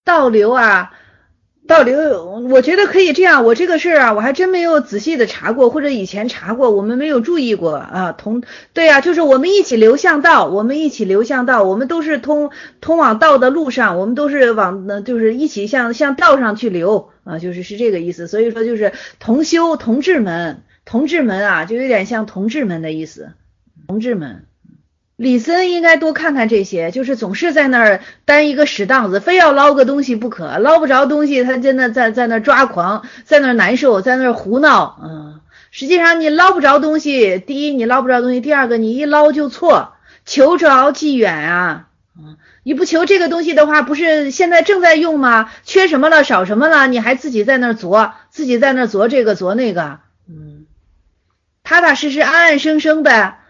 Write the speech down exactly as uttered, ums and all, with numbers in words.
倒流啊，倒流，我觉得可以这样。我这个事儿啊，我还真没有仔细的查过，或者以前查过，我们没有注意过啊。同对啊，就是我们一起流向道，我们一起流向道，我们都是通通往道的路上，我们都是往就是一起向向道上去流啊，就是是这个意思。所以说就是同修同志们，同志们啊，就有点像同志们的意思，同志们。李森应该多看看这些，就是总是在那儿担一个屎档子，非要捞个东西不可，捞不着东西他真的在在那抓狂，在那儿难受，在那儿胡闹。嗯，实际上你捞不着东西，第一你捞不着东西，第二个你一捞就错，求着即远啊。嗯，你不求这个东西的话，不是现在正在用吗？缺什么了，少什么了，你还自己在那儿琢，自己在那儿琢这个琢那个。嗯，踏踏实实安安生生的